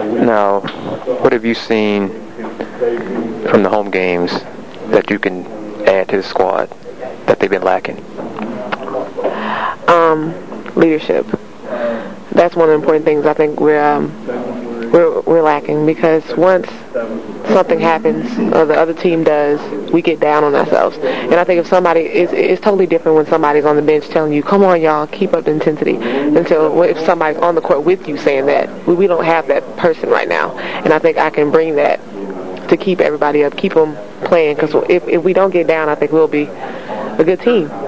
Now, what have you seen from the home games that you can add to the squad that they've been lacking? Leadership. That's one of the important things I think we're lacking, because once something happens or the other team does, we get down on ourselves. And I think if somebody it's totally different when somebody's on the bench telling you, come on y'all, keep up the intensity, until if somebody's on the court with you saying that. We don't have that person right now, and I think I can bring that to keep everybody up, keep them playing, because if we don't get down, I think we'll be a good team.